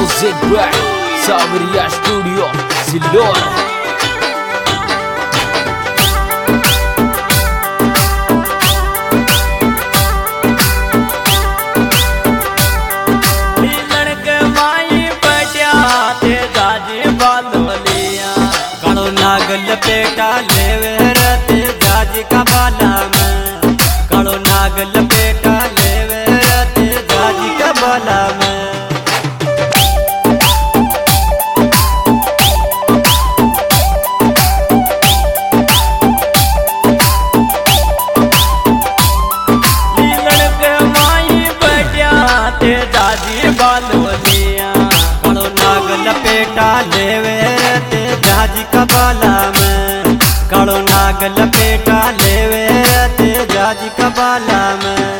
Music by Sabriya Studio, Silor. नागल पेटा लेवे रते जाजी का बाला में, कालो नागल पेटा लेवे रते जाजी का बाला में। लीलड़ के माई बैठा ते जाजी बालोलिया, कालो नागल पेटा लेवे रते जाजी का बाला में, कालो नागल पेटा लेवे ते जाजी का बाला में।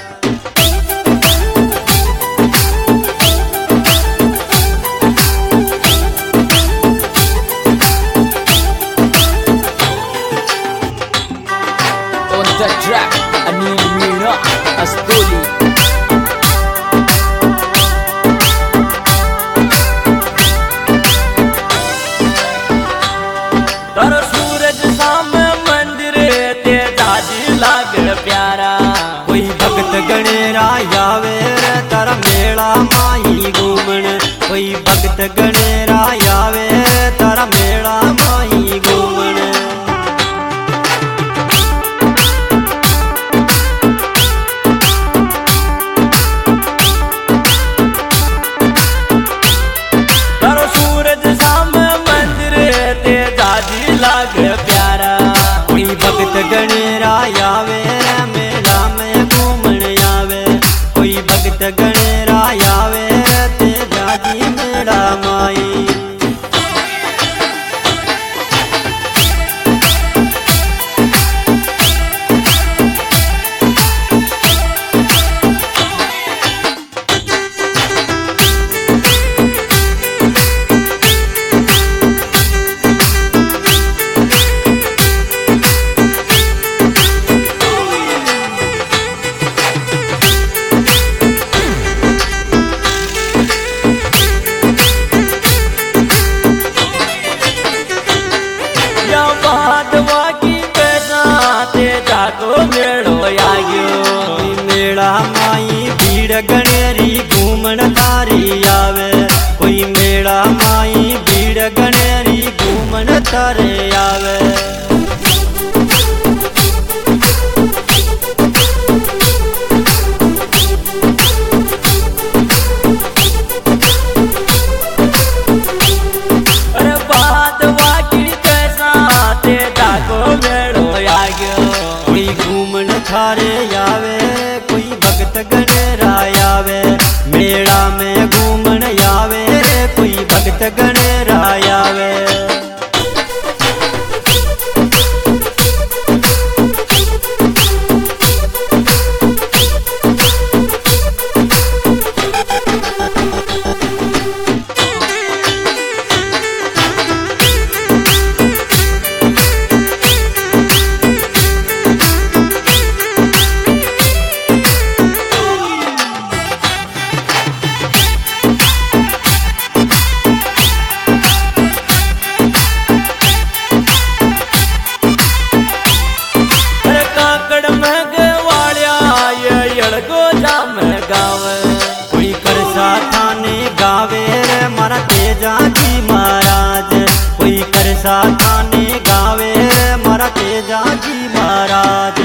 On the track, Anil Meena, Astoli. प्यारा कोई भगत गणेरा आवे तारा मेला माई घूमन, कोई भगत गणेरा आवे तारा मेला माई घूमन। तारो सूरज सामने मंदिर ते जाजी लाग प्यारा, कोई भगत गणेरा आवे भगत गणेरा आवे ते जाजी मेरा माई। मेला माई भीड़ गणेरी घूमन तारी आवे, कोई मेला माई भीड़ गणेरी घूमन तारे आवे। अरे बात वाकी कैसा ते जाको मेड़ो आ गयो, कोई घूमन थारे आवे कोई भगत गणेरा आवे, मेला में घूमन आवे कोई भगत गणेरा आवे। कोई करसा थाने गावे रे मारा तेजाजी महाराज, कोई करसा थाने गावे रे मारा तेजाजी महाराज।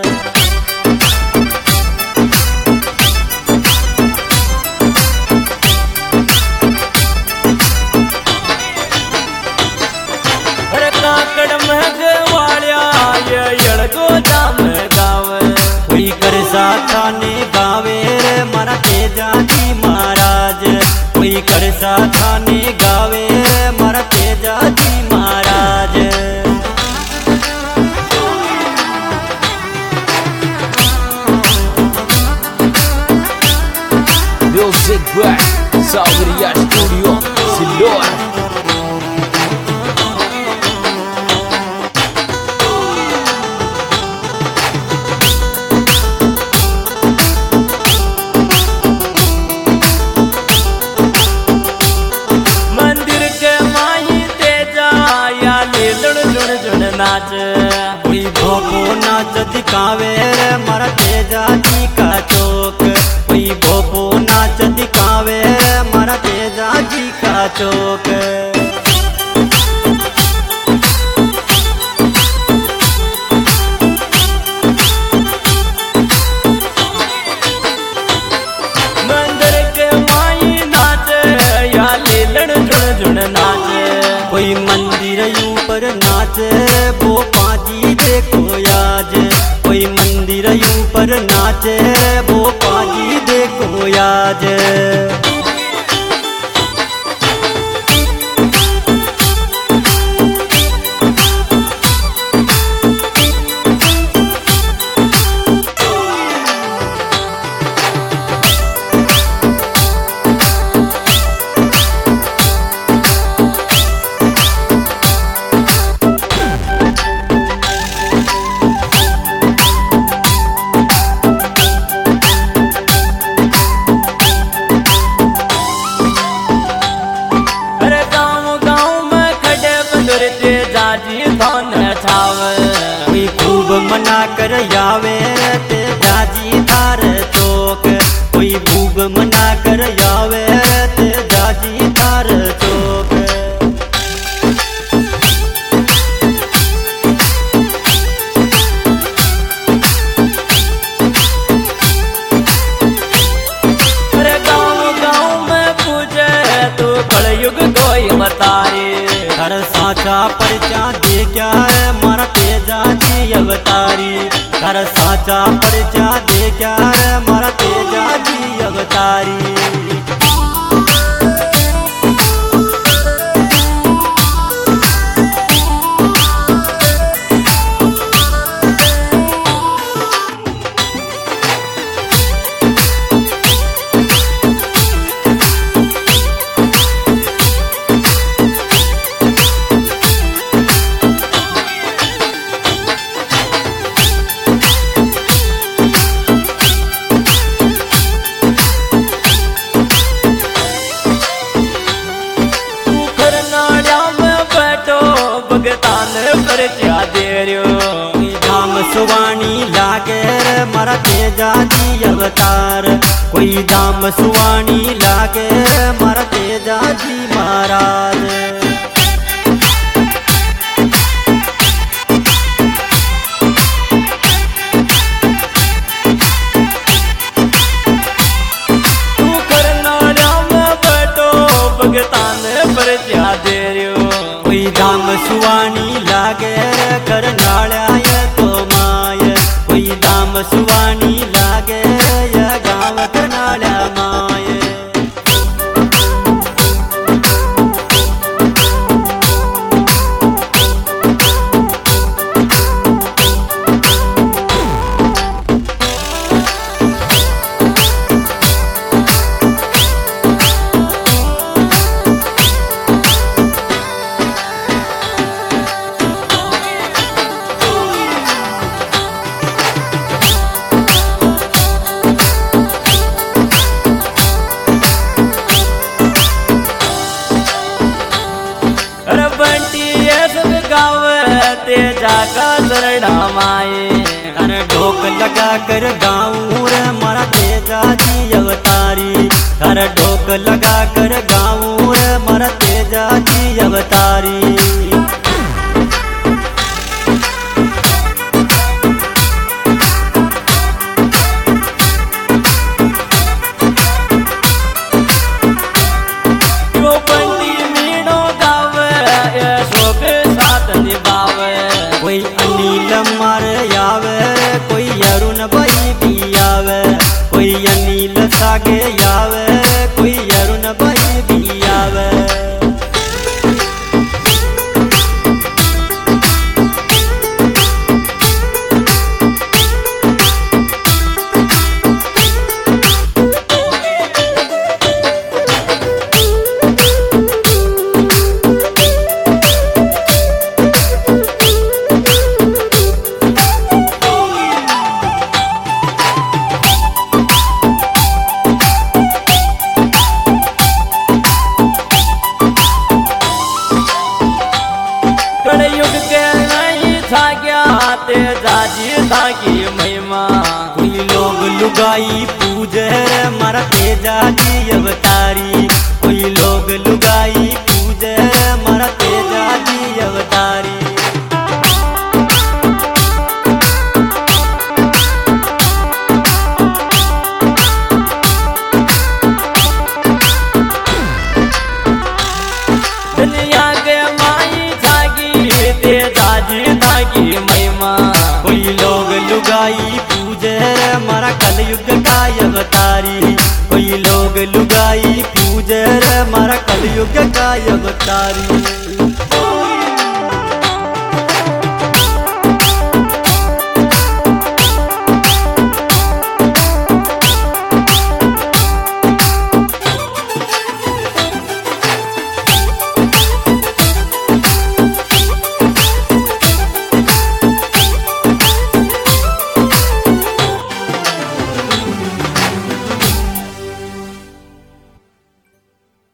अरे काकड़ महगवालिया ये यड़गो जाम गावे, कोई करसा थाने गावे रे मारा तेजाजी महाराज, कोई करसा थाने गावे रे मारा तेजाजी महाराज। Music by Sabriya Studio, Silor. नाच दिखावे रे मारा तेजा जी का चौक। कोई भोपो नाच दिखावे रे मारा तेजा जी का चौक। मंदिर के माई नाचे या लीलन झुन झुन नाचे। कोई मंदिर ऊपर नाचे वो पाजी देखो आज। कोई मंदिर ऊपर नाचे वो पाजी देखो आज। कोई खूब मना कर यावे ते जाजी थार चौक। कोई खूब मना कर यावे ते जाजी थार चौक। अरे गाँव गाँव में पूछे तू कलयुग कोई मतारी। हर साचा परिचा दे क्या है मारा तेजा जी अवतारी। हर साचा परिचा दे क्या है मारा तेजा जी अवतारी। धाम सुवाणी लागे मारा तेजा जी अवतार। कोई धाम सुवाणी लागे मारा तेजा जी महाराज। तू करना राम बैठो भगतान पर जा दे रियो। कोई धाम सुवाणी लागे करनाळ्याय तो माय। कोई धाम सुवाणी लागे या गाव करनाळ्या माय। तेजा का शरणा माए। अरे ढोक लगा कर गाऊं रे मारा तेजा जी अवतारी। अरे ढोक लगा कर गाऊं रे मारा तेजा जी अवतारी। कोई अनिल मार यावे कोई अरुण भाई भी आवे। कोई अनिल सागे यावे कोई अरुण भाई भी आवे। दाजी धागी महिमा। कोई लोग लुगाई पूजे मारा तेजा जी अवतारी। कोई लोग लुगाई पूजे मारा तेजा जी अवतारी। दुनिया के माई जागी तेजा जी धागी महिमा। कोई लोग लुगाई पूजे मारा कलयुग का अवतारी। कोई लोग लुगाई पूजे मारा कलयुग का अवतारी।